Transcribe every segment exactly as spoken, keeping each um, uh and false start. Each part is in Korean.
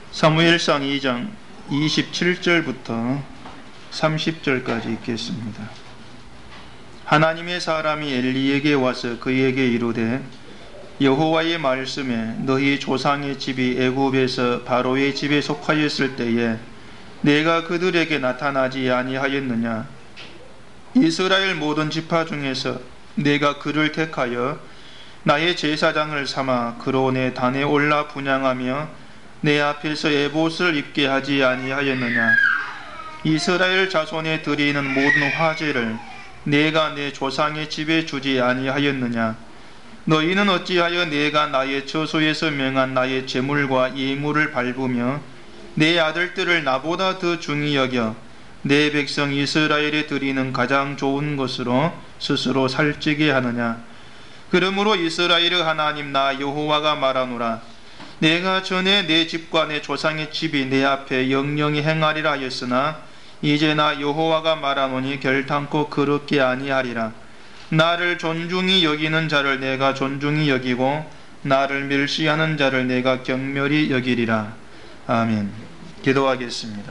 사무엘상 이 장 이십칠 절부터 삼십 절까지 읽겠습니다. 하나님의 사람이 엘리에게 와서 그에게 이르되 여호와의 말씀에 너희 조상의 집이 애굽에서 바로의 집에 속하였을 때에 내가 그들에게 나타나지 아니하였느냐? 이스라엘 모든 지파 중에서 내가 그를 택하여 나의 제사장을 삼아 그로 내 단에 올라 분향하며 내 앞에서 에봇을 입게 하지 아니하였느냐? 이스라엘 자손에 드리는 모든 화제를 내가 내 조상의 집에 주지 아니하였느냐? 너희는 어찌하여 내가 나의 처소에서 명한 나의 제물과 예물을 밟으며 내 아들들을 나보다 더 중히 여겨 내 백성 이스라엘에 드리는 가장 좋은 것으로 스스로 살찌게 하느냐? 그러므로 이스라엘의 하나님 나 여호와가 말하노라. 내가 전에 내 집과 내 조상의 집이 내 앞에 영영히 행하리라 하였으나 이제 나 여호와가 말하노니 결탄코 그렇게 아니하리라. 나를 존중히 여기는 자를 내가 존중히 여기고 나를 멸시하는 자를 내가 경멸히 여기리라. 아멘. 기도하겠습니다.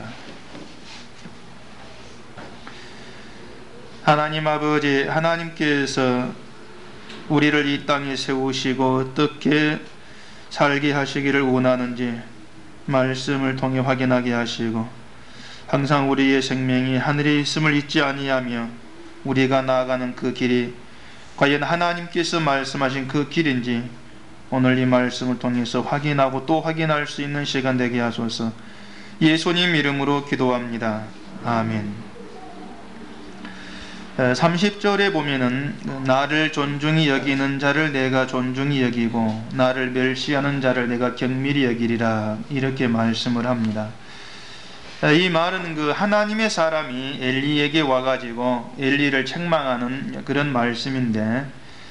하나님 아버지, 하나님께서 우리를 이 땅에 세우시고 어떻게 살게 하시기를 원하는지 말씀을 통해 확인하게 하시고 항상 우리의 생명이 하늘에 있음을 잊지 아니하며 우리가 나아가는 그 길이 과연 하나님께서 말씀하신 그 길인지 오늘 이 말씀을 통해서 확인하고 또 확인할 수 있는 시간 되게 하소서. 예수님 이름으로 기도합니다. 아멘. 삼십 절에 보면은 나를 존중히 여기는 자를 내가 존중히 여기고 나를 멸시하는 자를 내가 경밀히 여기리라 이렇게 말씀을 합니다. 이 말은 그 하나님의 사람이 엘리에게 와가지고 엘리를 책망하는 그런 말씀인데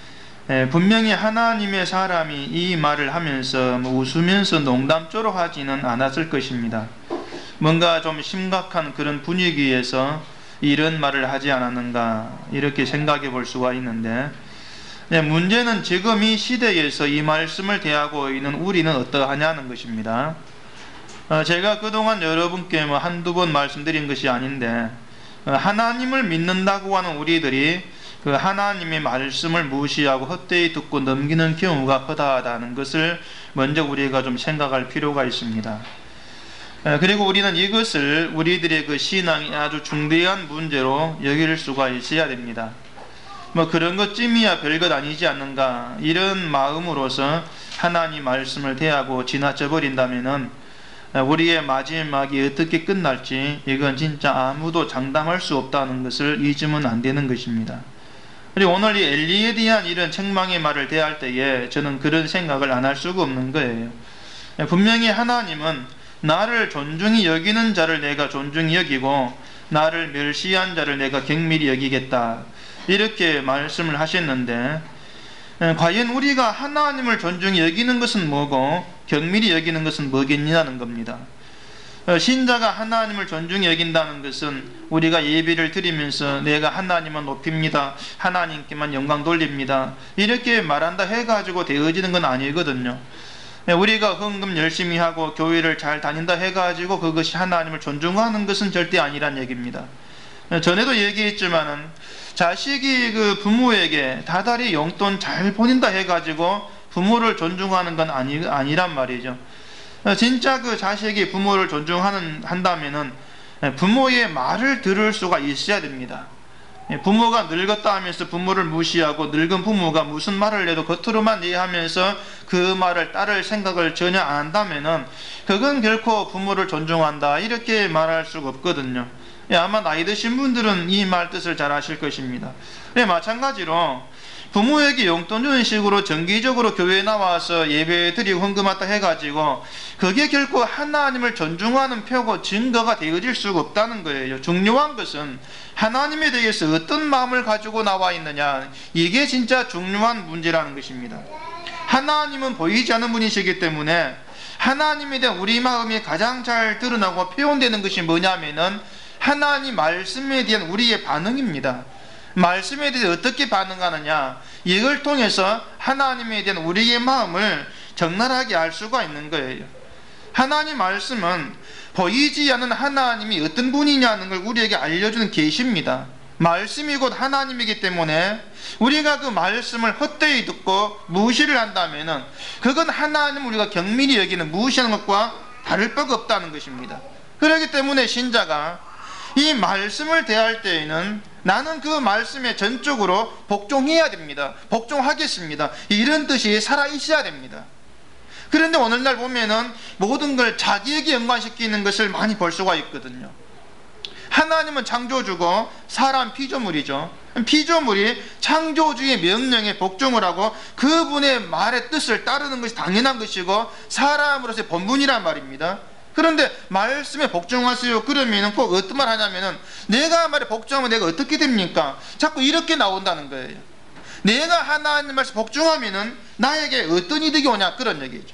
분명히 하나님의 사람이 이 말을 하면서 웃으면서 농담조로 하지는 않았을 것입니다. 뭔가 좀 심각한 그런 분위기에서 이런 말을 하지 않았는가 이렇게 생각해 볼 수가 있는데 문제는 지금 이 시대에서 이 말씀을 대하고 있는 우리는 어떠하냐는 것입니다. 제가 그동안 여러분께 뭐 한두 번 말씀드린 것이 아닌데 하나님을 믿는다고 하는 우리들이 그 하나님의 말씀을 무시하고 헛되이 듣고 넘기는 경우가 허다하다는 것을 먼저 우리가 좀 생각할 필요가 있습니다. 그리고 우리는 이것을 우리들의 그 신앙이 아주 중대한 문제로 여길 수가 있어야 됩니다. 뭐 그런 것쯤이야 별것 아니지 않는가 이런 마음으로서 하나님 말씀을 대하고 지나쳐 버린다면은 우리의 마지막이 어떻게 끝날지 이건 진짜 아무도 장담할 수 없다는 것을 잊으면 안 되는 것입니다. 그리고 오늘 이 엘리에 대한 이런 책망의 말을 대할 때에 저는 그런 생각을 안 할 수가 없는 거예요. 분명히 하나님은 나를 존중히 여기는 자를 내가 존중히 여기고 나를 멸시한 자를 내가 경밀히 여기겠다 이렇게 말씀을 하셨는데 과연 우리가 하나님을 존중히 여기는 것은 뭐고 경밀히 여기는 것은 뭐겠냐는 겁니다. 신자가 하나님을 존중히 여긴다는 것은 우리가 예배를 드리면서 내가 하나님을 높입니다, 하나님께만 영광 돌립니다 이렇게 말한다 해가지고 되어지는 건 아니거든요. 우리가 헌금 열심히 하고 교회를 잘 다닌다 해가지고 그것이 하나님을 존중하는 것은 절대 아니란 얘기입니다. 전에도 얘기했지만은 자식이 그 부모에게 다달이 용돈 잘 보낸다 해가지고 부모를 존중하는 건 아니, 아니란 말이죠. 진짜 그 자식이 부모를 존중하는 한다면은 부모의 말을 들을 수가 있어야 됩니다. 부모가 늙었다 하면서 부모를 무시하고 늙은 부모가 무슨 말을 해도 겉으로만 이해하면서 그 말을 따를 생각을 전혀 안 한다면은 그건 결코 부모를 존중한다 이렇게 말할 수가 없거든요. 아마 나이 드신 분들은 이 말 뜻을 잘 아실 것입니다. 마찬가지로 부모에게 용돈 주는 식으로 정기적으로 교회에 나와서 예배 드리고 헌금하다 해가지고 그게 결코 하나님을 존중하는 표고 증거가 되어질 수가 없다는 거예요. 중요한 것은 하나님에 대해서 어떤 마음을 가지고 나와 있느냐 이게 진짜 중요한 문제라는 것입니다. 하나님은 보이지 않는 분이시기 때문에 하나님에 대한 우리 마음이 가장 잘 드러나고 표현되는 것이 뭐냐면은 하나님 말씀에 대한 우리의 반응입니다. 말씀에 대해 어떻게 반응하느냐 이걸 통해서 하나님에 대한 우리의 마음을 적나라하게 알 수가 있는 거예요. 하나님 말씀은 보이지 않는 하나님이 어떤 분이냐는 걸 우리에게 알려주는 계시입니다. 말씀이 곧 하나님이기 때문에 우리가 그 말씀을 헛되이 듣고 무시를 한다면 그건 하나님을 우리가 경밀히 여기는 무시하는 것과 다를 바가 없다는 것입니다. 그렇기 때문에 신자가 이 말씀을 대할 때에는 나는 그 말씀에 전적으로 복종해야 됩니다. 복종하겠습니다. 이런 뜻이 살아있어야 됩니다. 그런데 오늘날 보면은 모든 걸 자기에게 연관시키는 것을 많이 볼 수가 있거든요. 하나님은 창조주고 사람 피조물이죠. 피조물이 창조주의 명령에 복종을 하고 그분의 말의 뜻을 따르는 것이 당연한 것이고 사람으로서의 본분이란 말입니다. 그런데 말씀에 복종하세요 그러면 꼭 어떤 말 하냐면은 내가 말에 복종하면 내가 어떻게 됩니까? 자꾸 이렇게 나온다는 거예요. 내가 하나님 말씀 복종하면은 나에게 어떤 이득이 오냐 그런 얘기죠.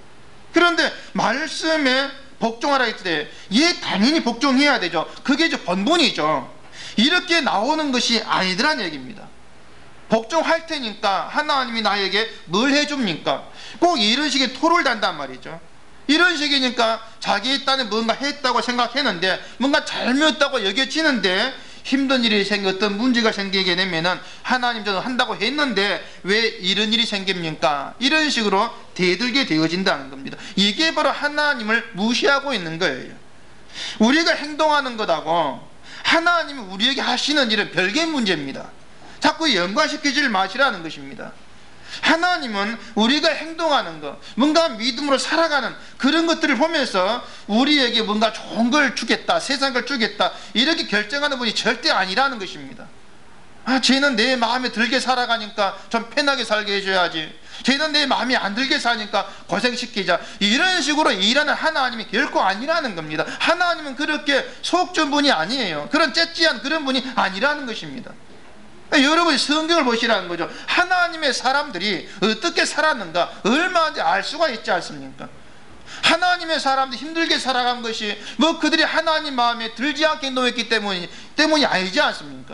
그런데 말씀에 복종하라 했을 때 예 당연히 복종해야 되죠. 그게 이제 본분이죠. 이렇게 나오는 것이 아니더란 얘기입니다. 복종할 테니까 하나님이 나에게 뭘 해줍니까? 꼭 이런 식의 토를 단단 말이죠. 이런 식이니까 자기 딴에 뭔가 했다고 생각했는데 뭔가 잘못했다고 여겨지는데 힘든 일이 생겨 어떤 문제가 생기게 되면은 하나님 저는 한다고 했는데 왜 이런 일이 생깁니까? 이런 식으로 대들게 되어진다는 겁니다. 이게 바로 하나님을 무시하고 있는 거예요. 우리가 행동하는 것하고 하나님이 우리에게 하시는 일은 별개의 문제입니다. 자꾸 연관시키지 마시라는 것입니다. 하나님은 우리가 행동하는 것, 뭔가 믿음으로 살아가는 그런 것들을 보면서 우리에게 뭔가 좋은 걸 주겠다, 세상 걸 주겠다 이렇게 결정하는 분이 절대 아니라는 것입니다. 아, 쟤는 내 마음에 들게 살아가니까 좀 편하게 살게 해줘야지, 쟤는 내 마음에 안 들게 사니까 고생시키자, 이런 식으로 일하는 하나님이 결코 아니라는 겁니다. 하나님은 그렇게 속전 분이 아니에요. 그런 째찌한 그런 분이 아니라는 것입니다. 여러분이 성경을 보시라는 거죠. 하나님의 사람들이 어떻게 살았는가 얼마나 알 수가 있지 않습니까? 하나님의 사람들이 힘들게 살아간 것이 뭐 그들이 하나님 마음에 들지 않게 행동했기 때문이, 때문이 아니지 않습니까?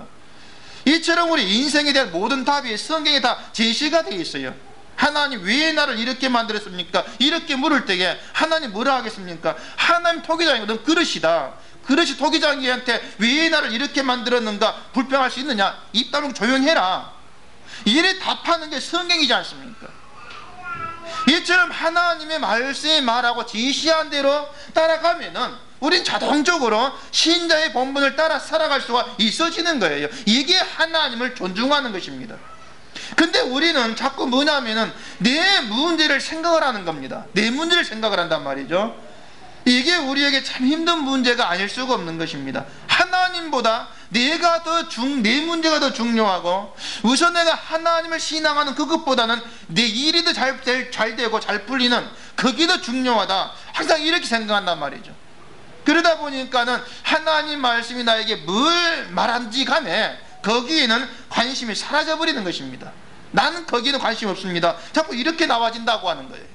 이처럼 우리 인생에 대한 모든 답이 성경에 다 제시가 되어 있어요. 하나님 왜 나를 이렇게 만들었습니까? 이렇게 물을 때에 하나님 뭐라 하겠습니까? 하나님 토기장이거든 그릇이다. 그릇이 토기장이한테 왜 나를 이렇게 만들었는가 불평할 수 있느냐? 입 다물고 조용해라. 이래 답하는 게 성경이지 않습니까? 이처럼 하나님의 말씀에 말하고 지시한 대로 따라가면은 우린 자동적으로 신자의 본분을 따라 살아갈 수가 있어지는 거예요. 이게 하나님을 존중하는 것입니다. 근데 우리는 자꾸 뭐냐면은 내 문제를 생각을 하는 겁니다. 내 문제를 생각을 한단 말이죠. 이게 우리에게 참 힘든 문제가 아닐 수가 없는 것입니다. 하나님보다 내가 더 중, 내 문제가 더 중요하고 우선 내가 하나님을 신앙하는 그것보다는 내 일이 더 잘, 잘 되고 잘 풀리는 그게 더 중요하다. 항상 이렇게 생각한단 말이죠. 그러다 보니까는 하나님 말씀이 나에게 뭘 말한지 간에 거기에는 관심이 사라져버리는 것입니다. 나는 거기에는 관심 없습니다. 자꾸 이렇게 나와진다고 하는 거예요.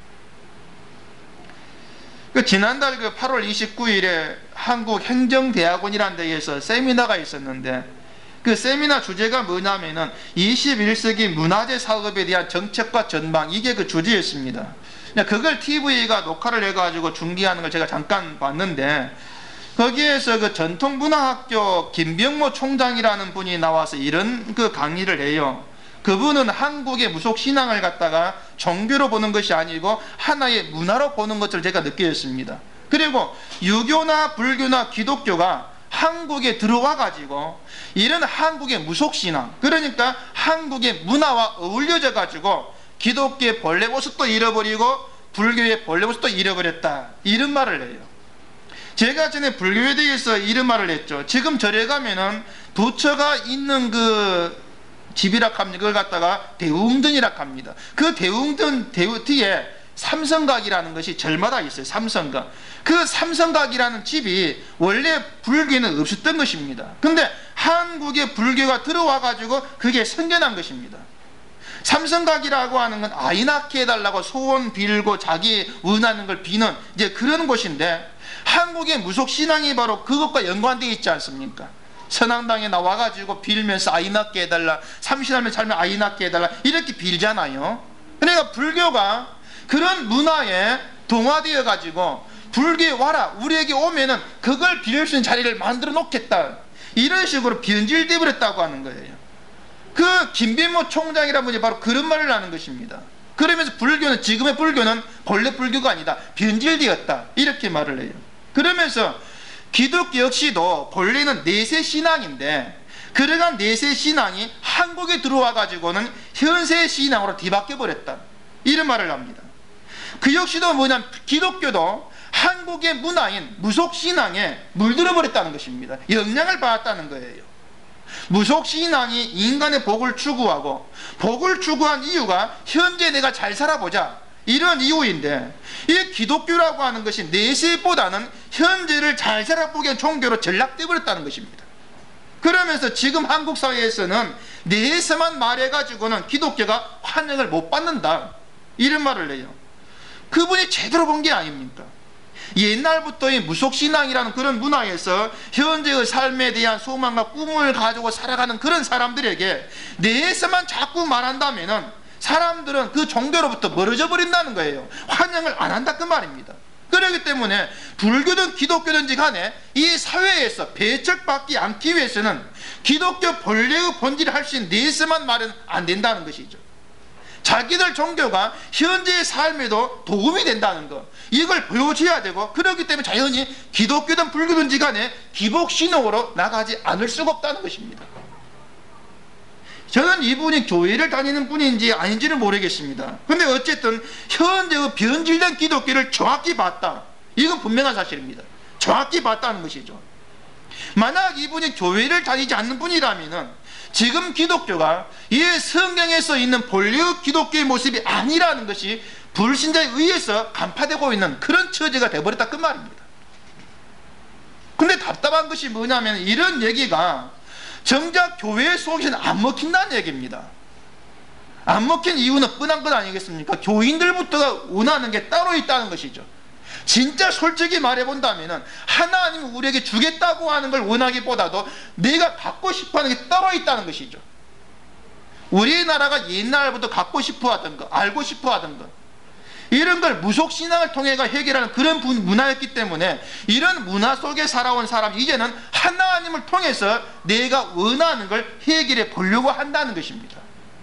그 지난달 그 팔월 이십구일에 한국행정대학원이라는 데에서 세미나가 있었는데 그 세미나 주제가 뭐냐면은 이십일 세기 문화재 사업에 대한 정책과 전망, 이게 그 주제였습니다. 그걸 티비가 녹화를 해가지고 중계하는 걸 제가 잠깐 봤는데 거기에서 그 전통문화학교 김병모 총장이라는 분이 나와서 이런 그 강의를 해요. 그분은 한국의 무속신앙을 갖다가 종교로 보는 것이 아니고 하나의 문화로 보는 것을 제가 느꼈습니다. 그리고 유교나 불교나 기독교가 한국에 들어와 가지고 이런 한국의 무속신앙, 그러니까 한국의 문화와 어울려져 가지고 기독교의 본래 모습도 잃어버리고 불교의 본래 모습도 잃어버렸다, 이런 말을 해요. 제가 전에 불교에 대해서 이런 말을 했죠. 지금 절에 가면은 부처가 있는 그 집이라 합니다. 그걸 갖다가 대웅전이라 합니다. 그 대웅전 대우 뒤에 삼성각이라는 것이 절마다 있어요. 삼성각. 그 삼성각이라는 집이 원래 불교에는 없었던 것입니다. 근데 한국에 불교가 들어와 가지고 그게 생겨난 것입니다. 삼성각이라고 하는 건 아이나케 해달라고 소원 빌고 자기 원하는 걸 비는 이제 그런 곳인데 한국의 무속신앙이 바로 그것과 연관되어 있지 않습니까? 선앙당에 나와가지고 빌면서 아이 낳게 해달라, 삼신하면 살면 아이 낳게 해달라 이렇게 빌잖아요. 그러니까 불교가 그런 문화에 동화되어 가지고 불교에 와라, 우리에게 오면은 그걸 빌릴 수 있는 자리를 만들어 놓겠다, 이런 식으로 변질되어 버렸다고 하는 거예요. 그 김빈모 총장이라는 분이 바로 그런 말을 하는 것입니다. 그러면서 불교는, 지금의 불교는 본래 불교가 아니다, 변질되었다, 이렇게 말을 해요. 그러면서 기독교 역시도 본래는 내세 신앙인데 그러한 내세 신앙이 한국에 들어와 가지고는 현세 신앙으로 뒤바뀌어 버렸다, 이런 말을 합니다. 그 역시도 뭐냐면 기독교도 한국의 문화인 무속신앙에 물들어 버렸다는 것입니다. 영향을 받았다는 거예요. 무속신앙이 인간의 복을 추구하고, 복을 추구한 이유가 현재 내가 잘 살아보자, 이런 이유인데, 이 기독교라고 하는 것이 내세보다는 현재를 잘 살아보게 한 종교로 전락되어 버렸다는 것입니다. 그러면서 지금 한국 사회에서는 내세만 말해가지고는 기독교가 환영을 못 받는다, 이런 말을 해요. 그분이 제대로 본 게 아닙니까? 옛날부터 이 무속신앙이라는 그런 문화에서 현재의 삶에 대한 소망과 꿈을 가지고 살아가는 그런 사람들에게 내에서만 자꾸 말한다면은 사람들은 그 종교로부터 멀어져 버린다는 거예요. 환영을 안 한다, 그 말입니다. 그렇기 때문에 불교든 기독교든지 간에 이 사회에서 배척받지 않기 위해서는 기독교 본래의 본질을 할 수 있는 내에서만 말은 안 된다는 것이죠. 자기들 종교가 현재의 삶에도 도움이 된다는 것, 이걸 보여줘야 되고, 그렇기 때문에 자연히 기독교든 불교든지 간에 기복신앙으로 나가지 않을 수가 없다는 것입니다. 저는 이분이 교회를 다니는 분인지 아닌지를 모르겠습니다. 근데 어쨌든 현재의 변질된 기독교를 정확히 봤다, 이건 분명한 사실입니다. 정확히 봤다는 것이죠. 만약 이분이 교회를 다니지 않는 분이라면은 지금 기독교가 이 성경에서 있는 본래의 기독교의 모습이 아니라는 것이 불신자에 의해서 간파되고 있는 그런 처지가 되어버렸다, 그 말입니다. 근데 답답한 것이 뭐냐면 이런 얘기가 정작 교회 속에서는 안 먹힌다는 얘기입니다. 안 먹힌 이유는 뻔한 것 아니겠습니까? 교인들부터가 원하는 게 따로 있다는 것이죠. 진짜 솔직히 말해본다면 하나님이 우리에게 주겠다고 하는 걸 원하기보다도 내가 갖고 싶어하는 게 따로 있다는 것이죠. 우리나라가 옛날부터 갖고 싶어하던 것, 알고 싶어하던 것, 이런 걸 무속신앙을 통해 해결하는 그런 문화였기 때문에 이런 문화 속에 살아온 사람이 이제는 하나님을 통해서 내가 원하는 걸 해결해 보려고 한다는 것입니다.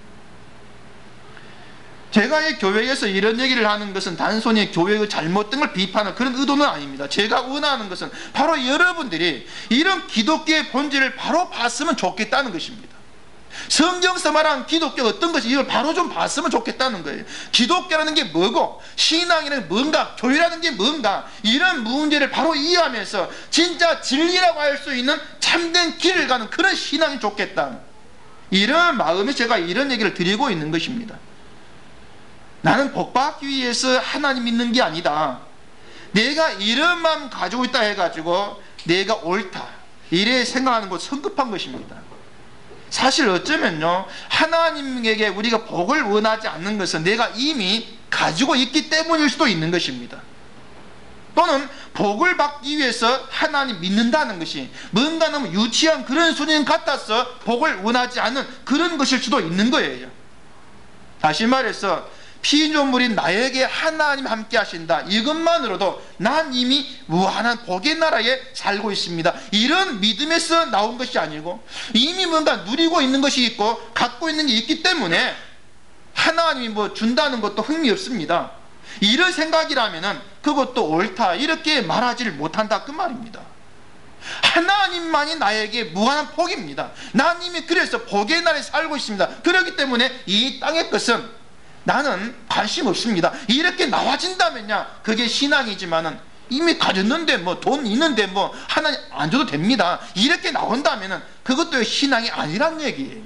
제가 이 교회에서 이런 얘기를 하는 것은 단순히 교회의 잘못된 걸 비판하는 그런 의도는 아닙니다. 제가 원하는 것은 바로 여러분들이 이런 기독교의 본질을 바로 봤으면 좋겠다는 것입니다. 성경서 말하는 기독교 어떤 것이, 이걸 바로 좀 봤으면 좋겠다는 거예요. 기독교라는 게 뭐고 신앙이라는 게 뭔가, 교회라는 게 뭔가, 이런 문제를 바로 이해하면서 진짜 진리라고 할 수 있는 참된 길을 가는 그런 신앙이 좋겠다, 이런 마음에 제가 이런 얘기를 드리고 있는 것입니다. 나는 복받기 위해서 하나님 믿는 게 아니다, 내가 이런 마음 가지고 있다 해가지고 내가 옳다 이래 생각하는 것 성급한 것입니다. 사실 어쩌면요, 하나님에게 우리가 복을 원하지 않는 것은 내가 이미 가지고 있기 때문일 수도 있는 것입니다. 또는 복을 받기 위해서 하나님 믿는다는 것이 뭔가 너무 유치한 그런 수준 같아서 복을 원하지 않는 그런 것일 수도 있는 거예요. 다시 말해서 피조물인 나에게 하나님 함께 하신다, 이것만으로도 난 이미 무한한 복의 나라에 살고 있습니다, 이런 믿음에서 나온 것이 아니고 이미 뭔가 누리고 있는 것이 있고 갖고 있는 게 있기 때문에 하나님이 뭐 준다는 것도 흥미없습니다, 이런 생각이라면 그것도 옳다, 이렇게 말하지를 못한다, 그 말입니다. 하나님만이 나에게 무한한 복입니다. 난 이미 그래서 복의 나라에 살고 있습니다. 그렇기 때문에 이 땅의 것은 나는 관심 없습니다, 이렇게 나와진다면야 그게 신앙이지만은 이미 가졌는데 뭐 돈 있는데 뭐 하나님 안 줘도 됩니다, 이렇게 나온다면은 그것도 신앙이 아니란 얘기예요.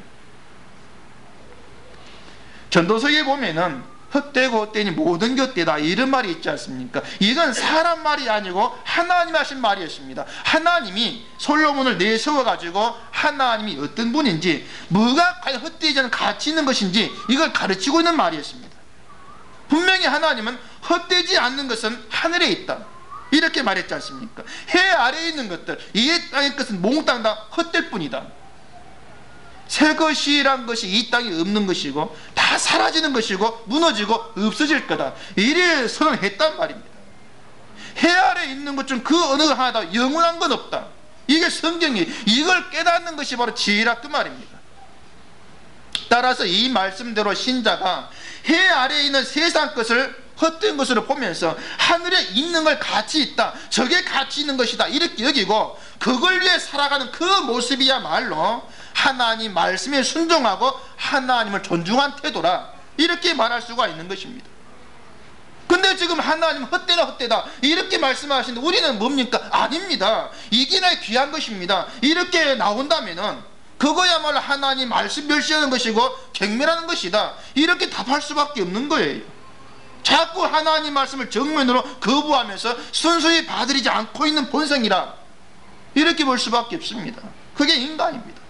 전도서에 보면은 헛되고 헛되니 모든 게 헛되다, 이런 말이 있지 않습니까? 이건 사람 말이 아니고 하나님이 하신 말이었습니다. 하나님이 솔로몬을 내세워 가지고 하나님이 어떤 분인지, 뭐가 과연 헛되지 않은 가치 있는 것인지 이걸 가르치고 있는 말이었습니다. 분명히 하나님은 헛되지 않는 것은 하늘에 있다, 이렇게 말했지 않습니까? 해 아래에 있는 것들, 이 땅의 것은 몽땅 다 헛될 뿐이다. 새 것이란 것이 이 땅에 없는 것이고 다 사라지는 것이고 무너지고 없어질 거다, 이래 선언했단 말입니다. 해 아래 있는 것 중 그 어느 하나도 영원한 건 없다. 이게 성경이, 이걸 깨닫는 것이 바로 지혜라 그 말입니다. 따라서 이 말씀대로 신자가 해 아래에 있는 세상 것을 헛된 것으로 보면서 하늘에 있는 걸 가치 있다, 저게 가치 있는 것이다, 이렇게 여기고 그걸 위해 살아가는 그 모습이야말로 하나님 말씀에 순종하고 하나님을 존중한 태도라, 이렇게 말할 수가 있는 것입니다. 근데 지금 하나님 헛되다 헛되다 이렇게 말씀하시는데 우리는 뭡니까? 아닙니다, 이게 나 귀한 것입니다, 이렇게 나온다면은 그거야말로 하나님 말씀 멸시하는 것이고 경멸하는 것이다, 이렇게 답할 수밖에 없는 거예요. 자꾸 하나님 말씀을 정면으로 거부하면서 순수히 받아들이지 않고 있는 본성이라, 이렇게 볼 수밖에 없습니다. 그게 인간입니다.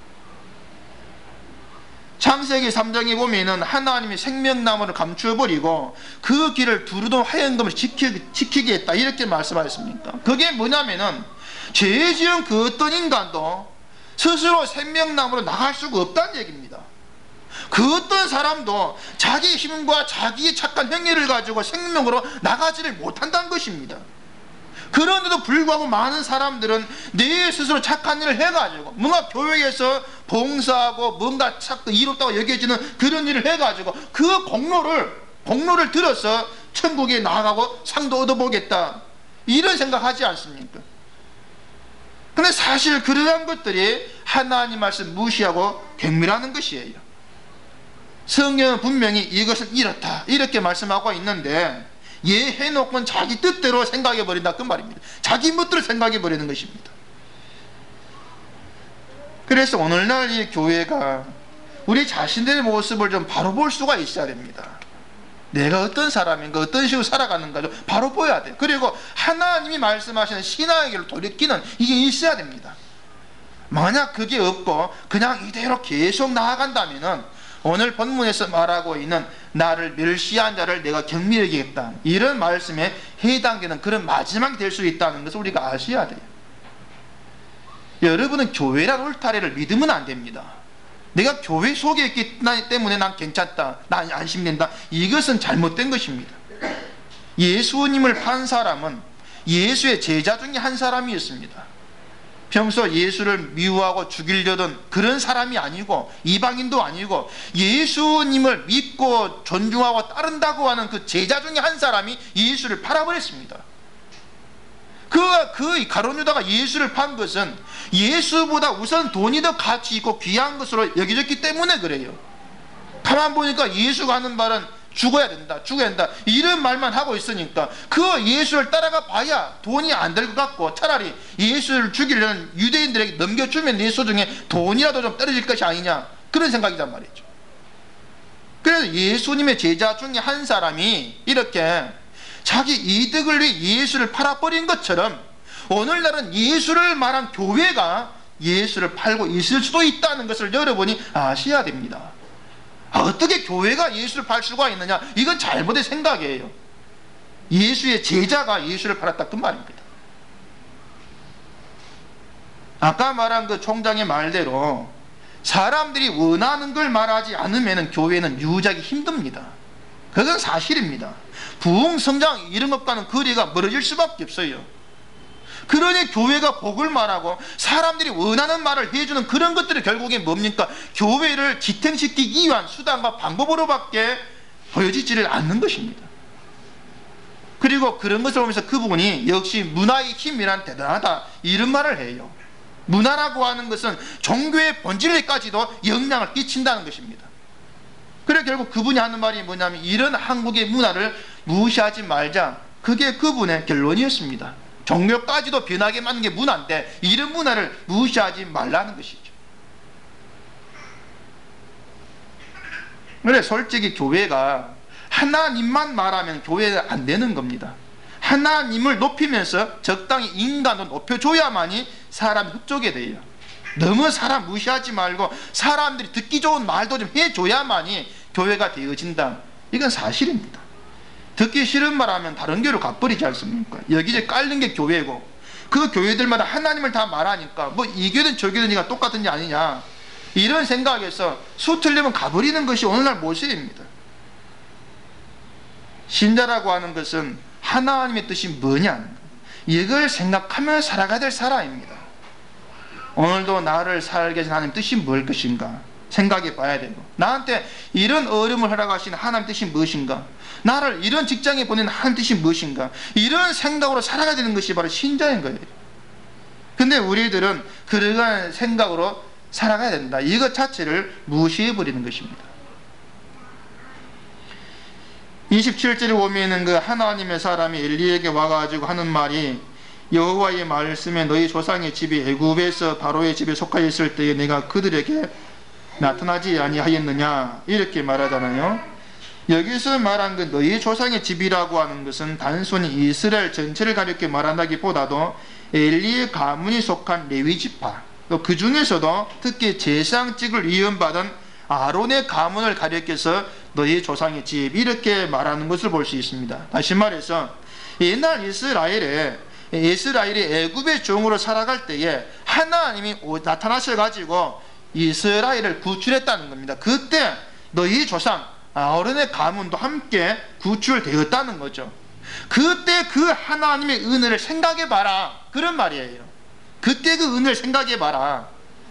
창세기 삼 장에 보면은 하나님이 생명나무를 감추어버리고 그 길을 두루도 화염금을 지키, 지키게 했다, 이렇게 말씀하셨습니까? 그게 뭐냐면은 죄 지은 그 어떤 인간도 스스로 생명나무로 나갈 수가 없다는 얘기입니다. 그 어떤 사람도 자기 힘과 자기의 착한 행위를 가지고 생명으로 나가지를 못한다는 것입니다. 그런데도 불구하고 많은 사람들은 내 스스로 착한 일을 해가지고 뭔가 교회에서 봉사하고 뭔가 착 이롭다고 여겨지는 그런 일을 해가지고 그 공로를 공로를 들어서 천국에 나가고 상도 얻어보겠다, 이런 생각하지 않습니까? 근데 사실 그러한 것들이 하나님 말씀 무시하고 경멸하는 것이에요. 성경은 분명히 이것은 이렇다, 이렇게 말씀하고 있는데 얘 해놓고는 자기 뜻대로 생각해버린다, 그 말입니다. 자기 멋대로 생각해버리는 것입니다. 그래서 오늘날 이 교회가 우리 자신들의 모습을 좀 바로 볼 수가 있어야 됩니다. 내가 어떤 사람인가, 어떤 식으로 살아가는가 좀 바로 보여야 돼요. 그리고 하나님이 말씀하시는 신앙의 길로 돌이키는 이게 있어야 됩니다. 만약 그게 없고 그냥 이대로 계속 나아간다면은 오늘 본문에서 말하고 있는 나를 멸시한 자를 내가 경멸히 여기겠다, 이런 말씀에 해당되는 그런 마지막이 될 수 있다는 것을 우리가 아셔야 돼요. 여러분은 교회란 울타리를 믿으면 안 됩니다. 내가 교회 속에 있기 때문에 난 괜찮다, 난 안심된다, 이것은 잘못된 것입니다. 예수님을 판 사람은 예수의 제자 중에 한 사람이었습니다. 평소 예수를 미워하고 죽이려던 그런 사람이 아니고 이방인도 아니고 예수님을 믿고 존중하고 따른다고 하는 그 제자 중에 한 사람이 예수를 팔아버렸습니다. 그, 그 가룟 유다가 예수를 판 것은 예수보다 우선 돈이 더 가치 있고 귀한 것으로 여겨졌기 때문에 그래요. 가만 보니까 예수가 하는 말은 죽어야 된다, 죽어야 된다, 이런 말만 하고 있으니까 그 예수를 따라가 봐야 돈이 안 될 것 같고 차라리 예수를 죽이려는 유대인들에게 넘겨주면 내 소중에 돈이라도 좀 떨어질 것이 아니냐, 그런 생각이란 말이죠. 그래서 예수님의 제자 중에 한 사람이 이렇게 자기 이득을 위해 예수를 팔아버린 것처럼 오늘날은 예수를 말한 교회가 예수를 팔고 있을 수도 있다는 것을 여러분이 아셔야 됩니다. 아, 어떻게 교회가 예수를 팔 수가 있느냐, 이건 잘못된 생각이에요. 예수의 제자가 예수를 팔았다, 그 말입니다. 아까 말한 그 총장의 말대로 사람들이 원하는 걸 말하지 않으면 교회는 유지하기 힘듭니다. 그건 사실입니다. 부흥, 성장 이런 것과는 거리가 멀어질 수밖에 없어요. 그러니 교회가 복을 말하고 사람들이 원하는 말을 해주는 그런 것들이 결국에 뭡니까? 교회를 지탱시키기 위한 수단과 방법으로밖에 보여지지를 않는 것입니다. 그리고 그런 것을 보면서 그분이 역시 문화의 힘이란 대단하다, 이런 말을 해요. 문화라고 하는 것은 종교의 본질에까지도 영향을 끼친다는 것입니다. 그래 결국 그분이 하는 말이 뭐냐면 이런 한국의 문화를 무시하지 말자, 그게 그분의 결론이었습니다. 종교까지도 변하게 만든 게 문화인데 이런 문화를 무시하지 말라는 것이죠. 그래 솔직히 교회가 하나님만 말하면 교회는 안 되는 겁니다. 하나님을 높이면서 적당히 인간도 높여줘야만이 사람이 흡족이 돼요. 너무 사람 무시하지 말고 사람들이 듣기 좋은 말도 좀 해줘야만이 교회가 되어진다, 이건 사실입니다. 듣기 싫은 말 하면 다른 교회로 가버리지 않습니까? 여기저기 깔린 게 교회고 그 교회들마다 하나님을 다 말하니까 뭐 이 교회든 저 교회든 똑같은 게 아니냐, 이런 생각에서 수 틀리면 가버리는 것이 오늘날 모세입니다. 신자라고 하는 것은 하나님의 뜻이 뭐냐, 이걸 생각하며 살아가야 될 사람입니다. 오늘도 나를 살게 하신 하나님 뜻이 뭘 것인가 생각해 봐야 되고, 나한테 이런 어려움을 허락하신 하나님 뜻이 무엇인가, 나를 이런 직장에 보낸 하나님 뜻이 무엇인가, 이런 생각으로 살아가야 되는 것이 바로 신자인 거예요. 근데 우리들은 그러한 생각으로 살아가야 된다, 이것 자체를 무시해버리는 것입니다. 이십칠 절에 보면은 그 하나님의 사람이 엘리에게 와가지고 하는 말이, 여호와의 말씀에 너희 조상의 집이 애굽에서 바로의 집에 속하여 있을 때에 내가 그들에게 나타나지 아니하였느냐, 이렇게 말하잖아요. 여기서 말한 그 너희 조상의 집이라고 하는 것은 단순히 이스라엘 전체를 가리켜 말한다기보다도 엘리의 가문이 속한 레위 지파, 그 중에서도 특히 제사장직을 위임받은 아론의 가문을 가리켜서 너희 조상의 집, 이렇게 말하는 것을 볼 수 있습니다. 다시 말해서 옛날 이스라엘에 이스라엘이 애굽의 종으로 살아갈 때에 하나님이 나타나셔가지고 이스라엘을 구출했다는 겁니다. 그때 너희 조상 아론의 가문도 함께 구출되었다는 거죠. 그때 그 하나님의 은혜를 생각해봐라, 그런 말이에요. 그때 그 은혜를 생각해봐라.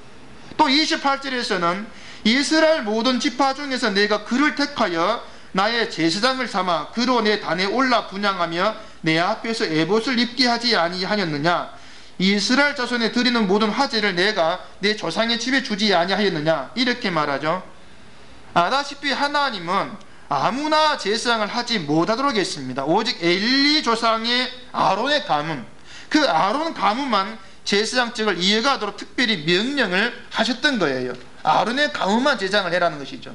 또 이십팔 절에서는 이스라엘 모든 지파 중에서 내가 그를 택하여 나의 제사장을 삼아 그로 내 단에 올라 분향하며 내 앞에서 에봇을 입게 하지 아니하였느냐, 이스라엘 자손에 드리는 모든 화제를 내가 내 조상의 집에 주지 아니하였느냐, 이렇게 말하죠. 아다시피 하나님은 아무나 제사장을 하지 못하도록 했습니다. 오직 엘리 조상의 아론의 가문, 그 아론 가문만 제사장직을 이어가도록 특별히 명령을 하셨던 거예요. 아론의 가문만 제사장을 해라는 것이죠.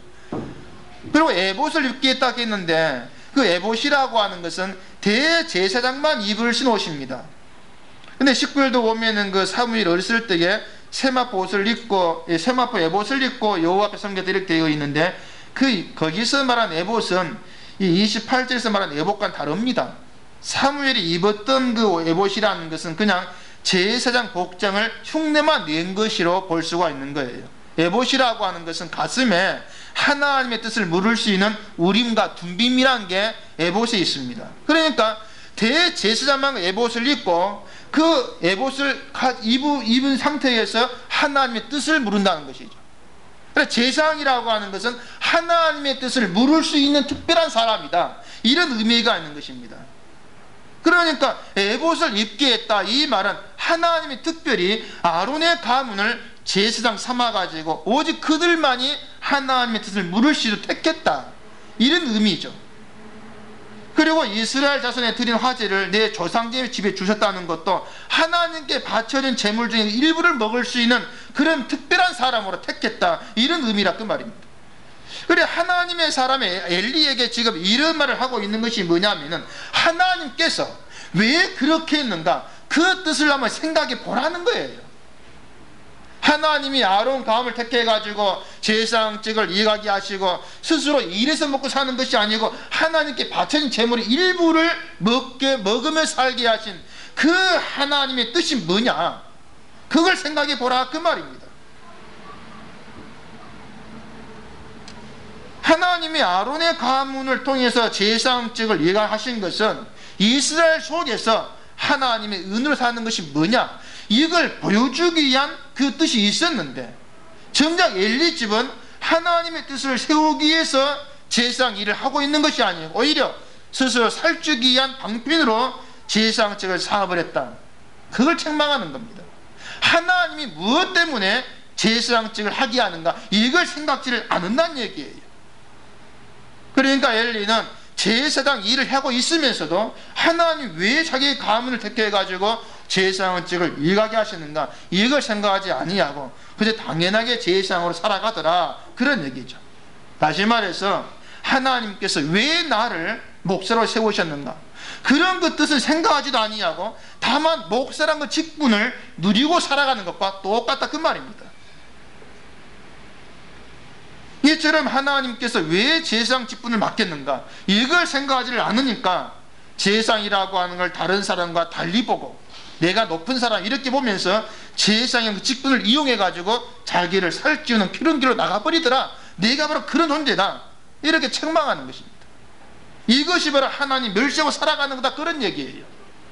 그리고 에봇을 입게 했다고 했는데, 그 에봇이라고 하는 것은 대제사장만 입을 신 옷입니다. 근데 십구 절도 보면은 그 사무엘 어렸을 때에 세마포 옷을 입고, 세마포 에봇을 입고 여호와 앞에 섬겼다, 이렇게 되어 있는데, 그 거기서 말한 에봇은 이 이십팔 절에서 말한 에봇과는 다릅니다. 사무엘이 입었던 그 에봇이라는 것은 그냥 제사장 복장을 흉내만 낸 것으로 볼 수가 있는 거예요. 에봇이라고 하는 것은 가슴에 하나님의 뜻을 물을 수 있는 우림과 둠빔이라는 게 에봇에 있습니다. 그러니까 대제사장만 에봇을 입고 그 에봇을 입은 상태에서 하나님의 뜻을 물은다는 것이죠. 그래서 제사장이라고 하는 것은 하나님의 뜻을 물을 수 있는 특별한 사람이다, 이런 의미가 있는 것입니다. 그러니까 에봇을 입게 했다, 이 말은 하나님이 특별히 아론의 가문을 제사장 삼아가지고 오직 그들만이 하나님의 뜻을 물을 수 있도록 택했다, 이런 의미죠. 그리고 이스라엘 자손에 드린 화제를 내 조상의 집에 주셨다는 것도 하나님께 바쳐진 제물 중에 일부를 먹을 수 있는 그런 특별한 사람으로 택했다, 이런 의미라 그 말입니다. 그래 하나님의 사람의 엘리에게 지금 이런 말을 하고 있는 것이 뭐냐면은, 하나님께서 왜 그렇게 했는가, 그 뜻을 한번 생각해 보라는 거예요. 하나님이 아론 가문을 택해가지고 제사장직을 이어가게 하시고 스스로 일해서 먹고 사는 것이 아니고 하나님께 바쳐진 재물의 일부를 먹게, 먹으며 살게 하신 그 하나님의 뜻이 뭐냐, 그걸 생각해 보라, 그 말입니다. 하나님이 아론의 가문을 통해서 제사장직을 이어가신 것은 이스라엘 속에서 하나님의 은혜로 사는 것이 뭐냐, 이걸 보여주기 위한 그 뜻이 있었는데, 정작 엘리 집은 하나님의 뜻을 세우기 위해서 제사장 일을 하고 있는 것이 아니고 오히려 스스로 살찌기 위한 방편으로 제사장직을 사업을 했다, 그걸 책망하는 겁니다. 하나님이 무엇 때문에 제사장직을 하게 하는가, 이걸 생각지를 않는다는 얘기예요. 그러니까 엘리는 제사장 일을 하고 있으면서도 하나님 왜 자기의 가문을 택해가지고 제사장직을 이어가게 하시는가, 이걸 생각하지 아니하고 그저 당연하게 제사장으로 살아가더라, 그런 얘기죠. 다시 말해서 하나님께서 왜 나를 목사로 세우셨는가, 그런 그 뜻을 생각하지도 아니하고 다만 목사란 그 직분을 누리고 살아가는 것과 똑같다, 그 말입니다. 이처럼 하나님께서 왜 제사장 직분을 맡겼는가, 이걸 생각하지를 않으니까 세상이라고 하는 걸 다른 사람과 달리 보고 내가 높은 사람 이렇게 보면서 세상의 그 직분을 이용해 가지고 자기를 살찌우는 그런 길로 나가버리더라. 내가 바로 그런 존재다. 이렇게 책망하는 것입니다. 이것이 바로 하나님 멸시하고 살아가는 거다, 그런 얘기예요.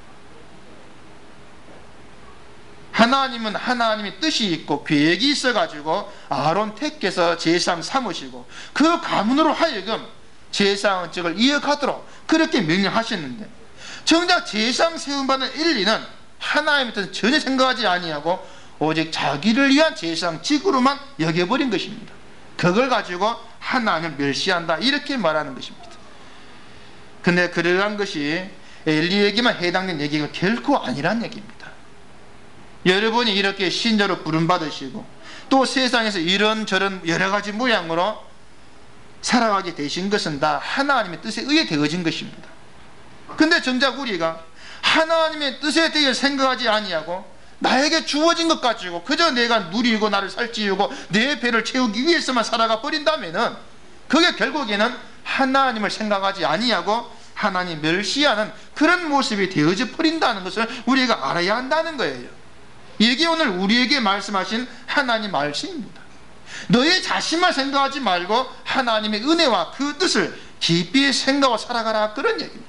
하나님은 하나님의 뜻이 있고 계획이 있어 가지고 아론 택해서 제사장 삼으시고 그 가문으로 하여금 제사장직을 이어가도록 그렇게 명령하셨는데, 정작 제사장 세움받는 엘리는 하나님의 뜻은 전혀 생각하지 아니하고 오직 자기를 위한 제사장직으로만 여겨버린 것입니다. 그걸 가지고 하나님을 멸시한다, 이렇게 말하는 것입니다. 근데 그러한 것이 엘리에게만 해당된 얘기가 결코 아니란 얘기입니다. 여러분이 이렇게 신자로 부름받으시고 또 세상에서 이런저런 여러가지 모양으로 살아가게 되신 것은 다 하나님의 뜻에 의해 되어진 것입니다. 근데 정작 우리가 하나님의 뜻에 대해 생각하지 아니하고 나에게 주어진 것 가지고 그저 내가 누리고 나를 살찌우고 내 배를 채우기 위해서만 살아가 버린다면은 그게 결국에는 하나님을 생각하지 아니하고 하나님 멸시하는 그런 모습이 되어져 버린다는 것을 우리가 알아야 한다는 거예요. 이게 오늘 우리에게 말씀하신 하나님 말씀입니다. 너의 자신만 생각하지 말고 하나님의 은혜와 그 뜻을 깊이 생각하고 살아가라, 그런 얘기입니다.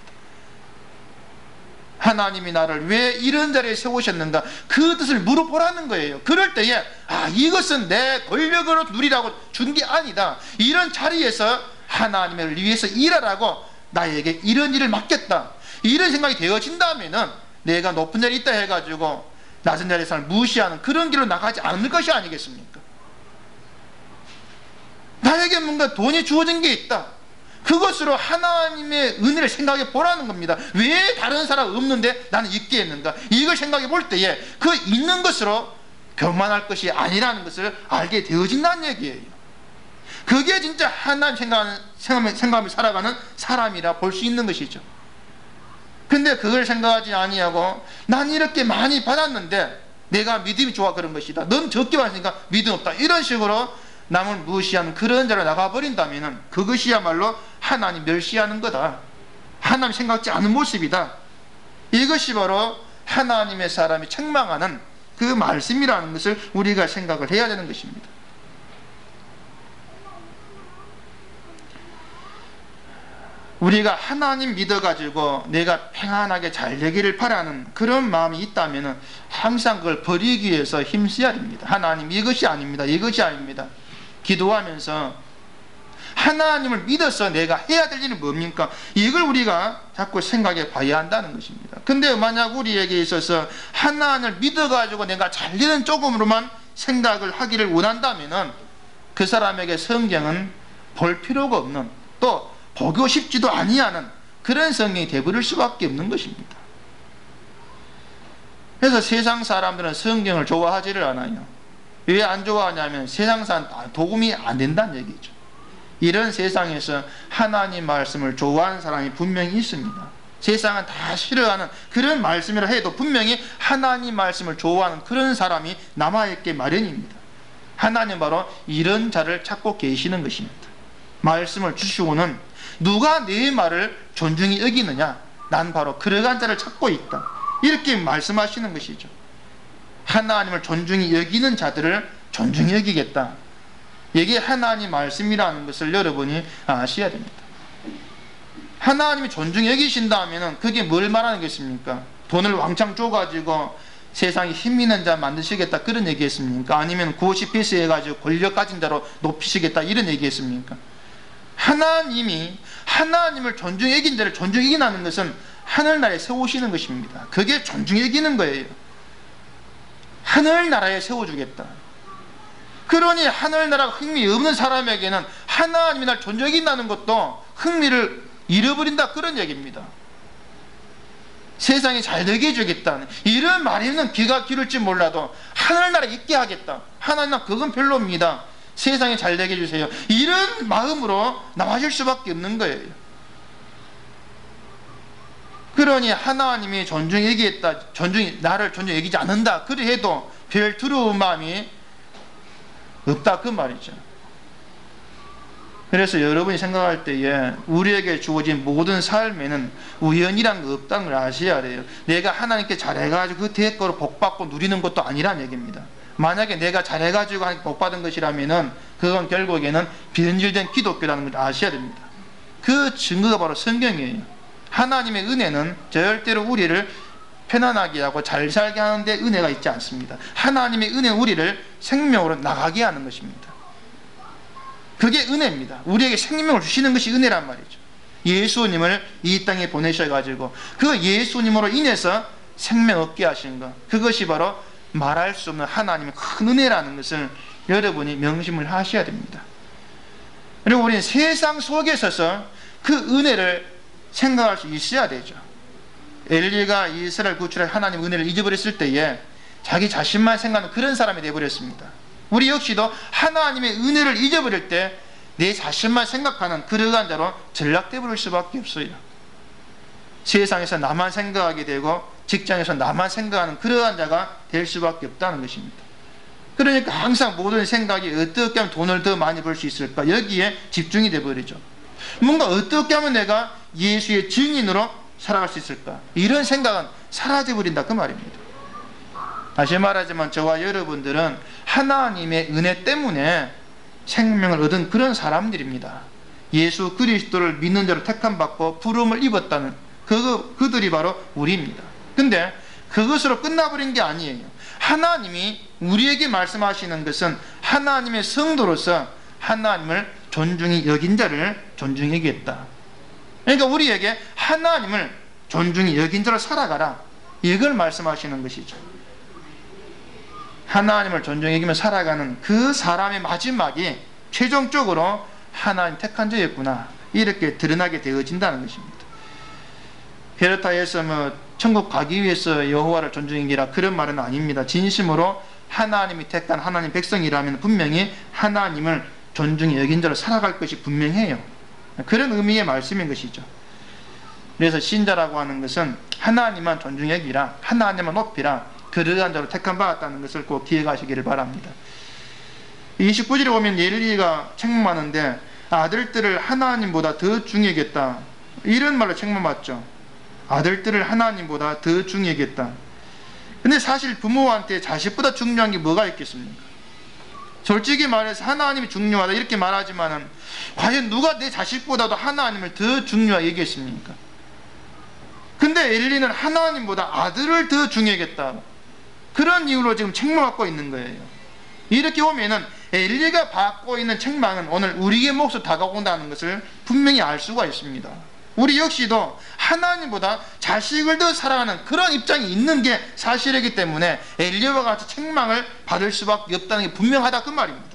하나님이 나를 왜 이런 자리에 세우셨는가, 그 뜻을 물어보라는 거예요. 그럴 때에 아, 이것은 내 권력으로 누리라고 준 게 아니다, 이런 자리에서 하나님을 위해서 일하라고 나에게 이런 일을 맡겼다, 이런 생각이 되어진다면은 내가 높은 자리에 있다 해가지고 낮은 자리에서 무시하는 그런 길로 나가지 않을 것이 아니겠습니까? 나에게 뭔가 돈이 주어진 게 있다, 그것으로 하나님의 은혜를 생각해 보라는 겁니다. 왜 다른 사람 없는데 나는 있게 했는가, 이걸 생각해 볼 때에 그 있는 것으로 교만할 것이 아니라는 것을 알게 되어진다는 얘기예요. 그게 진짜 하나님 생각하는, 생각하며 살아가는 사람이라 볼 수 있는 것이죠. 근데 그걸 생각하지 아니하고 난 이렇게 많이 받았는데 내가 믿음이 좋아 그런 것이다, 넌 적게 받으니까 믿음 없다, 이런 식으로 남을 무시하는 그런 자로 나가버린다면 그것이야말로 하나님 멸시하는 거다, 하나님 생각지 않은 모습이다. 이것이 바로 하나님의 사람이 책망하는 그 말씀이라는 것을 우리가 생각을 해야 되는 것입니다. 우리가 하나님 믿어가지고 내가 평안하게 잘 되기를 바라는 그런 마음이 있다면 항상 그걸 버리기 위해서 힘써야 됩니다. 하나님 이것이 아닙니다, 이것이 아닙니다. 기도하면서 하나님을 믿어서 내가 해야 될 일은 뭡니까, 이걸 우리가 자꾸 생각해 봐야 한다는 것입니다. 근데 만약 우리에게 있어서 하나님을 믿어가지고 내가 잘 되는 쪽으로만 생각을 하기를 원한다면 그 사람에게 성경은 볼 필요가 없는, 또 보고 싶지도 아니하는 그런 성경이 되버릴 수밖에 없는 것입니다. 그래서 세상 사람들은 성경을 좋아하지를 않아요. 왜 안 좋아하냐면 세상 사람 도움이 안 된다는 얘기죠. 이런 세상에서 하나님 말씀을 좋아하는 사람이 분명히 있습니다. 세상은 다 싫어하는 그런 말씀이라 해도 분명히 하나님 말씀을 좋아하는 그런 사람이 남아있기 마련입니다. 하나님 바로 이런 자를 찾고 계시는 것입니다. 말씀을 주시고는 누가 내 말을 존중히 여기느냐, 난 바로 그러한 자를 찾고 있다, 이렇게 말씀하시는 것이죠. 하나님을 존중히 여기는 자들을 존중히 여기겠다, 이게 하나님 말씀이라는 것을 여러분이 아셔야 됩니다. 하나님이 존중히 여기신다면 그게 뭘 말하는 것입니까? 돈을 왕창 줘가지고 세상에 힘 있는 자 만드시겠다, 그런 얘기했습니까? 아니면 구십 피스 해가지고 권력 가진 자로 높이시겠다, 이런 얘기했습니까? 하나님이 하나님을 존중히 여긴 자를 존중히 여기는 것은 하늘나라에 세우시는 것입니다. 그게 존중히 여기는 거예요. 하늘나라에 세워주겠다. 그러니 하늘나라가 흥미 없는 사람에게는 하나님이 날 존중히 여긴다는 것도 흥미를 잃어버린다, 그런 얘기입니다. 세상이 잘 되게 해주겠다는 이런 말에는 귀가 기울지 몰라도 하늘나라에 있게 하겠다, 하나님 그건 별로입니다, 세상이 잘 되게 해주세요, 이런 마음으로 나와줄 수밖에 없는 거예요. 그러니 하나님이 존중히 여기겠다, 존중히 나를 존중히 여기지 않는다, 그래 해도 별 두려운 마음이 없다, 그 말이죠. 그래서 여러분이 생각할 때에 우리에게 주어진 모든 삶에는 우연이란 거 없다는 걸 아셔야 돼요. 내가 하나님께 잘해가지고 그 대가로 복받고 누리는 것도 아니란 얘기입니다. 만약에 내가 잘해가지고 복받은 것이라면은 그건 결국에는 변질된 기독교라는 걸 아셔야 됩니다. 그 증거가 바로 성경이에요. 하나님의 은혜는 절대로 우리를 편안하게 하고 잘 살게 하는데 은혜가 있지 않습니다. 하나님의 은혜는 우리를 생명으로 나가게 하는 것입니다. 그게 은혜입니다. 우리에게 생명을 주시는 것이 은혜란 말이죠. 예수님을 이 땅에 보내셔가지고 그 예수님으로 인해서 생명 얻게 하신 것, 그것이 바로 말할 수 없는 하나님의 큰 은혜라는 것을 여러분이 명심을 하셔야 됩니다. 그리고 우리는 세상 속에 서서 그 은혜를 생각할 수 있어야 되죠. 엘리가 이스라엘 구출할 하나님의 은혜를 잊어버렸을 때에 자기 자신만 생각하는 그런 사람이 되어버렸습니다. 우리 역시도 하나님의 은혜를 잊어버릴 때 내 자신만 생각하는 그러한 자로 전락되어 버릴 수밖에 없어요. 세상에서 나만 생각하게 되고 직장에서 나만 생각하는 그러한 자가 될 수밖에 없다는 것입니다. 그러니까 항상 모든 생각이 어떻게 하면 돈을 더 많이 벌 수 있을까, 여기에 집중이 되어버리죠. 뭔가 어떻게 하면 내가 예수의 증인으로 살아갈 수 있을까, 이런 생각은 사라져버린다 그 말입니다. 다시 말하지만 저와 여러분들은 하나님의 은혜 때문에 생명을 얻은 그런 사람들입니다. 예수 그리스도를 믿는 자로 택함받고 부름을 입었다는 그, 그들이 바로 우리입니다. 근데 그것으로 끝나버린 게 아니에요. 하나님이 우리에게 말씀하시는 것은 하나님의 성도로서 하나님을 존중히 여긴 자를 존중히 여기겠다. 그러니까 우리에게 하나님을 존중히 여긴 자로 살아가라, 이걸 말씀하시는 것이죠. 하나님을 존중히 여기며 살아가는 그 사람의 마지막이 최종적으로 하나님 택한 자였구나, 이렇게 드러나게 되어진다는 것입니다. 베르타에서 뭐 천국 가기 위해서 여호와를 존중하기라 그런 말은 아닙니다. 진심으로 하나님이 택한 하나님 백성이라면 분명히 하나님을 존중히 여긴 자로 살아갈 것이 분명해요. 그런 의미의 말씀인 것이죠. 그래서 신자라고 하는 것은 하나님만 존중히 여기라, 하나님만 높이라, 그러한 자로 택함 받았다는 것을 꼭 기억하시기를 바랍니다. 이십구 절에 보면 엘리가 책망하는데 아들들을 하나님보다 더 중요하겠다, 이런 말로 책망받죠. 아들들을 하나님보다 더 중요하겠다. 근데 사실 부모한테 자식보다 중요한 게 뭐가 있겠습니까? 솔직히 말해서 하나님이 중요하다 이렇게 말하지만은 과연 누가 내 자식보다도 하나님을 더 중요하게 얘기했습니까? 근데 엘리는 하나님보다 아들을 더 중요하겠다, 그런 이유로 지금 책망받고 있는 거예요. 이렇게 보면은 엘리가 받고 있는 책망은 오늘 우리의 몫으로 다가온다는 것을 분명히 알 수가 있습니다. 우리 역시도 하나님보다 자식을 더 사랑하는 그런 입장이 있는 게 사실이기 때문에 엘리와 같이 책망을 받을 수밖에 없다는 게 분명하다 그 말입니다.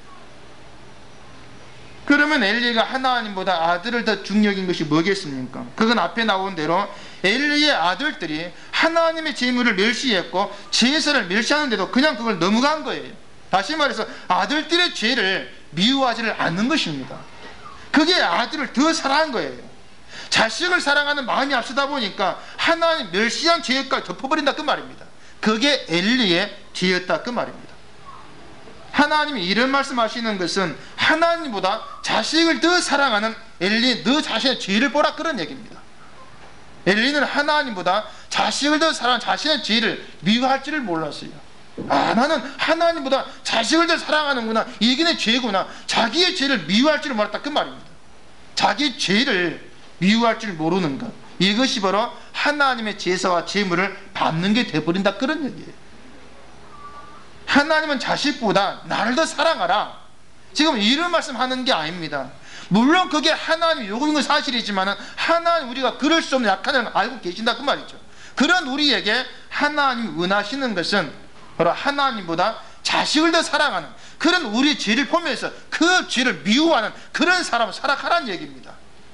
그러면 엘리가 하나님보다 아들을 더 중요한 것이 뭐겠습니까? 그건 앞에 나온 대로 엘리의 아들들이 하나님의 제물을 멸시했고 제사를 멸시하는데도 그냥 그걸 넘어간 거예요. 다시 말해서 아들들의 죄를 미워하지를 않는 것입니다. 그게 아들을 더 사랑한 거예요. 자식을 사랑하는 마음이 앞서다 보니까 하나님 멸시한 죄까지 덮어버린다 그 말입니다. 그게 엘리의 죄였다 그 말입니다. 하나님이 이런 말씀하시는 것은 하나님보다 자식을 더 사랑하는 엘리, 너 자신의 죄를 보라 그런 얘기입니다. 엘리는 하나님보다 자식을 더 사랑하는 자신의 죄를 미워할 줄을 몰랐어요. 아, 나는 하나님보다 자식을 더 사랑하는구나, 이게 내 죄구나, 자기의 죄를 미워할 줄을 몰랐다 그 말입니다. 자기 죄를 미워할 줄 모르는 것, 이것이 바로 하나님의 제사와 제물을 받는 게 돼버린다 그런 얘기예요. 하나님은 자식보다 나를 더 사랑하라, 지금 이런 말씀하는 게 아닙니다. 물론 그게 하나님이 요구인 건 사실이지만 하나님 우리가 그럴 수 없는 약한 을 알고 계신다 그 말이죠. 그런 우리에게 하나님이 원하시는 것은 바로 하나님보다 자식을 더 사랑하는 그런 우리의 죄를 보면서 그 죄를 미워하는 그런 사람을 살아가라는 얘기입니다.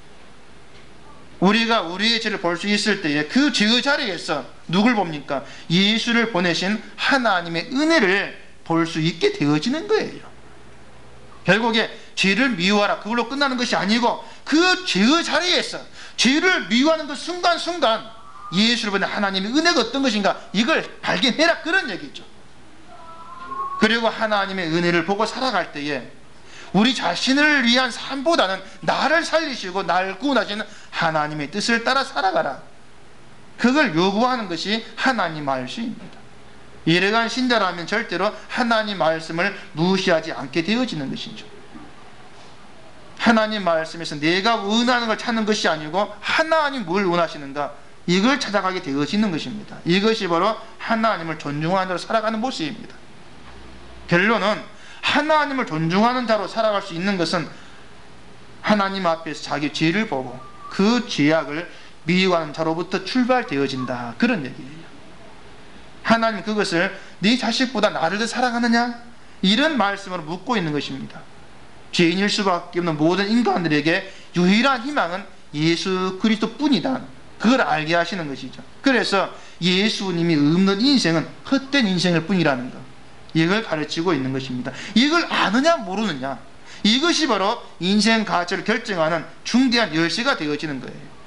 우리가 우리의 죄를 볼 수 있을 때에 그 죄의 자리에서 누굴 봅니까? 예수를 보내신 하나님의 은혜를 볼 수 있게 되어지는 거예요. 결국에 죄를 미워하라 그걸로 끝나는 것이 아니고 그 죄의 자리에서 죄를 미워하는 그 순간순간 예수를 보낸 하나님의 은혜가 어떤 것인가 이걸 발견해라 그런 얘기죠. 그리고 하나님의 은혜를 보고 살아갈 때에 우리 자신을 위한 삶보다는 나를 살리시고 날 구원하시는 하나님의 뜻을 따라 살아가라. 그걸 요구하는 것이 하나님 말씀입니다. 이러한 신자라면 절대로 하나님 말씀을 무시하지 않게 되어지는 것이죠. 하나님 말씀에서 내가 원하는 걸 찾는 것이 아니고 하나님 뭘 원하시는가, 이걸 찾아가게 되어지는 것입니다. 이것이 바로 하나님을 존중하는 자로 살아가는 모습입니다. 결론은 하나님을 존중하는 자로 살아갈 수 있는 것은 하나님 앞에서 자기 죄를 보고 그 죄악을 미워하는 자로부터 출발되어진다, 그런 얘기예요. 하나님 그것을 네 자식보다 나를 더 사랑하느냐, 이런 말씀으로 묻고 있는 것입니다. 죄인일 수밖에 없는 모든 인간들에게 유일한 희망은 예수 그리스도뿐이다, 그걸 알게 하시는 것이죠. 그래서 예수님이 없는 인생은 헛된 인생일 뿐이라는 것, 이걸 가르치고 있는 것입니다. 이걸 아느냐 모르느냐, 이것이 바로 인생 가치를 결정하는 중대한 열쇠가 되어지는 거예요.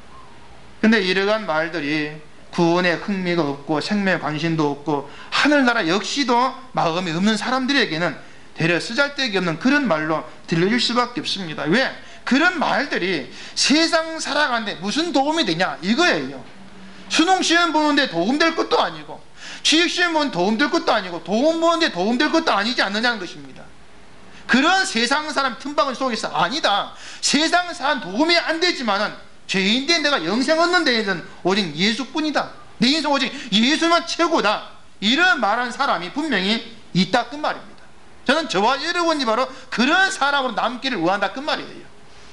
근데 이러한 말들이 구원에 흥미가 없고 생명에 관심도 없고 하늘나라 역시도 마음이 없는 사람들에게는 되려 쓰잘데기 없는 그런 말로 들려질 수밖에 없습니다. 왜? 그런 말들이 세상 살아가는데 무슨 도움이 되냐, 이거예요. 수능시험 보는데 도움될 것도 아니고, 취직시험 보는데 도움될 것도 아니고, 도움 보는데 도움될 것도 아니지 않느냐는 것입니다. 그런 세상 사람 틈바구니 속에서 아니다, 세상 사람 도움이 안 되지만은 죄인데 내가 영생 얻는 데에는 오직 예수뿐이다, 내 인생 오직 예수만 최고다, 이런 말하는 사람이 분명히 있다, 그 말입니다. 저는 저와 여러분이 바로 그런 사람으로 남기를 원한다, 그 말이에요.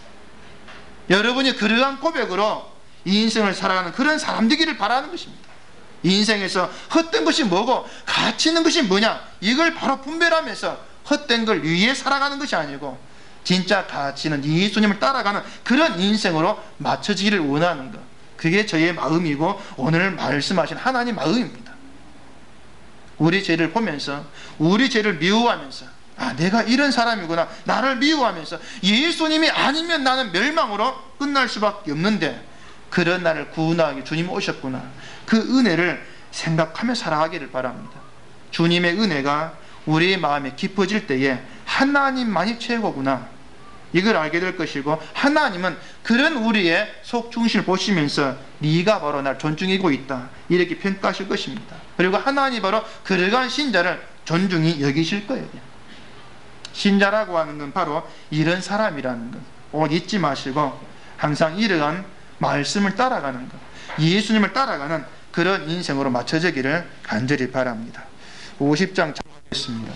여러분이 그러한 고백으로 이 인생을 살아가는 그런 사람 되기를 바라는 것입니다. 인생에서 헛된 것이 뭐고 가치 있는 것이 뭐냐, 이걸 바로 분별하면서 헛된 걸 위해 살아가는 것이 아니고 진짜 가치는 예수님을 따라가는 그런 인생으로 맞춰지기를 원하는 것, 그게 저의 마음이고 오늘 말씀하신 하나님 마음입니다. 우리 죄를 보면서, 우리 죄를 미워하면서, 아 내가 이런 사람이구나, 나를 미워하면서 예수님이 아니면 나는 멸망으로 끝날 수밖에 없는데 그런 나를 구원하기 주님 오셨구나, 그 은혜를 생각하며 살아가기를 바랍니다. 주님의 은혜가 우리의 마음에 깊어질 때에 하나님만이 최고구나, 이걸 알게 될 것이고, 하나님은 그런 우리의 속중심을 보시면서 네가 바로 날 존중하고 있다, 이렇게 평가하실 것입니다. 그리고 하나님이 바로 그러한 신자를 존중히 여기실 거예요. 신자라고 하는 건 바로 이런 사람이라는 것 꼭 잊지 마시고 항상 이러한 말씀을 따라가는 것, 예수님을 따라가는 그런 인생으로 맞춰지기를 간절히 바랍니다. 오십 장 찾겠습니다.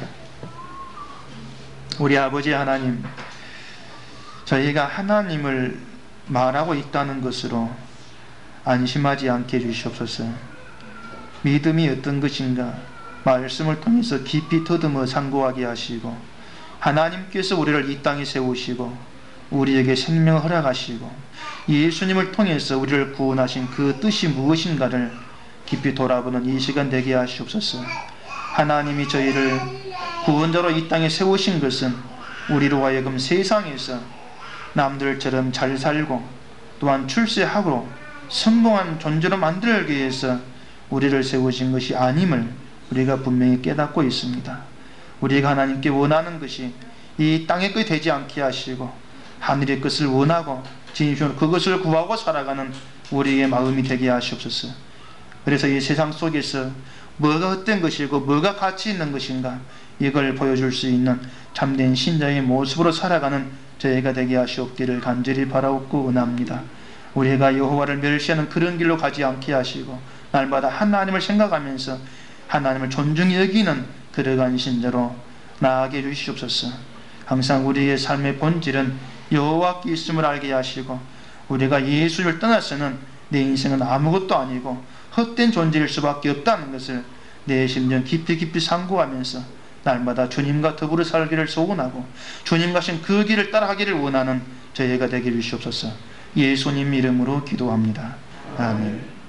우리 아버지 하나님, 저희가 하나님을 말하고 있다는 것으로 안심하지 않게 해주시옵소서. 믿음이 어떤 것인가 말씀을 통해서 깊이 더듬어 상고하게 하시고, 하나님께서 우리를 이 땅에 세우시고 우리에게 생명을 허락하시고 예수님을 통해서 우리를 구원하신 그 뜻이 무엇인가를 깊이 돌아보는 이 시간 되게 하시옵소서. 하나님이 저희를 구원자로 이 땅에 세우신 것은 우리로 하여금 세상에서 남들처럼 잘 살고 또한 출세하고 성공한 존재로 만들기 위해서 우리를 세우신 것이 아님을 우리가 분명히 깨닫고 있습니다. 우리가 하나님께 원하는 것이 이 땅의 것이 되지 않게 하시고 하늘의 것을 원하고 진심으로 그것을 구하고 살아가는 우리의 마음이 되게 하시옵소서. 그래서 이 세상 속에서 뭐가 헛된 것이고 뭐가 가치 있는 것인가, 이걸 보여줄 수 있는 참된 신자의 모습으로 살아가는 저희가 되게 하시옵기를 간절히 바라옵고 원합니다. 우리가 여호와를 멸시하는 그런 길로 가지 않게 하시고 날마다 하나님을 생각하면서 하나님을 존중히 여기는 그러한 신자로 나아가게 해주시옵소서. 항상 우리의 삶의 본질은 여호와께 있음을 알게 하시고 우리가 예수를 떠나서는 내 인생은 아무것도 아니고 헛된 존재일 수밖에 없다는 것을 내 심령 깊이 깊이 상고하면서 날마다 주님과 더불어 살기를 소원하고 주님 가신 그 길을 따라가기를 원하는 저희가 되게 해주시옵소서. 예수님 이름으로 기도합니다. 아멘.